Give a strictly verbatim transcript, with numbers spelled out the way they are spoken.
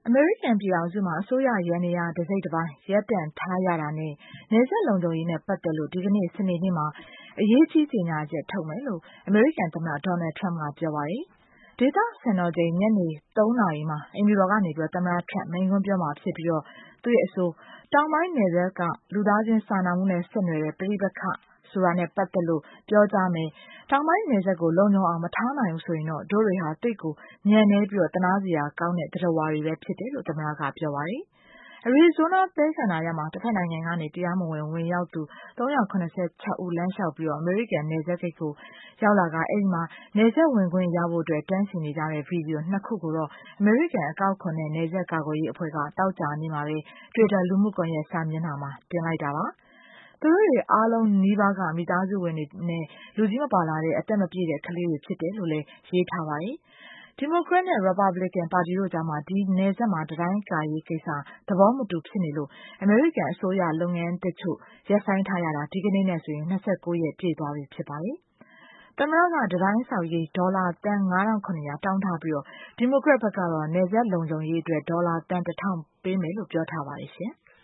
အမေရိကန်ပြည်ထောင်စုမှာအစိုးရယန္တရားတစိတ်တပိုင်းရပ်တန့်ထားရတာနဲ့နယ်စပ်လုံခြုံရေးနဲ့ပတ်သက်လို့ဒီကနေ့စနေနေ့မှာအရေးကြီးကြေညာချက်ထုတ်မယ်လို့အမေရိကန်သမ္မတဒေါ်နယ်ထရမ့်ကပြောပါတယ်။ဒေသစံတော်ချိန်ညနေသုံးနာရီမှာအိမ်ဖြူတော်ကနေပြီးသမ္မတထရမ့်မိန့်ခွန်းပြောမှာဖြစ်ပြီးတော့သူ့ရဲ့အဆိုတောင်ပိုင်းနယ်စပ်ကလူသားချင်းစာနာမှုနဲ့ဆက်နွယ်တဲ့ပြည်ပခတ်ဆိုတာနဲ့ပတ်သက်လို့ပြောကြားမယ်။တောင်ပိုင်းနယ်စပ်ကိုလုံခြုံအောင်မထားနိုင်ဘူးဆိုရင်တော့တို့တွေဟာတိတ်ကိုညံနေပြီးတော့တနာစရာကောင်းတဲ့တရဝါတွေပဲဖြစ်တယ်လို့သမ္မတကပြောပါတယ်။အရီဇိုနာသဲကန္တာရမှာတစ်ဖက်နိုင်ငံကနေတရားမဝင်ဝင်ရောက်သူသုံးရာခုနစ်ဆယ့်ခြောက်ဦးလမ်းလျှောက်ပြီးတော့အမေရိကန်နယ်စပ်ဂိတ်ကိုရောက်လာကအဲဒီမှာနယ်စပ်ဝင်ခွင့်ရဖို့အတွက်တန်းစီနေကြတဲ့ဗီဒီယိုနှစ်ခုကိုတော့အမေရိကန်အကောက်ခွန်နဲ့နယ်စပ်ကာကွယ်ရေးအဖွဲ့ကတောက်ကြနေမှာပဲ Twitter လူမှုကွန်ရက်စာမျက်နှာမှာတင်လိုက်တာပါ။သူတို့တွေအားလုံးနီးပါးကမိသားစုဝင်တွေနဲ့လူကြီးမပါလာတဲ့အသက်မပြည့်တဲ့ကလေးတွေဖြစ်တယ်လို့လည်းရေးထားပါတယ်။ဒီမိုကရက်နဲ့ရီပတ်ဘလစ်ကန်ပါတီတို့ကြားမှာဒီနယ်စပ်မှာတံတိုင်းကာရေးကိစ္စသဘောမတူဖြစ်နေလို့အမေရိကန်အစိုးရလုပ်ငန်းတချို့ရပ်ဆိုင်းထားရတာဒီကနေ့နဲ့ဆိုရင်၂၉ရက်ပြည့်သွားပြီဖြစ်ပါတယ်။သမ္မတကတံတိုင်းဆောက်ရေးဒေါ်လာသန်း၅ထောင်ခုနှစ်ရာတောင်းထားပြီးတော့ဒီမိုကရက်ဘက်ကတော့နယ်စပ်လုံခြုံရေးအတွက်ဒေါ်လာသန်းတစ်ထောင်ပေးမယ်လို့ပြောထားပါတယ်ရှင်။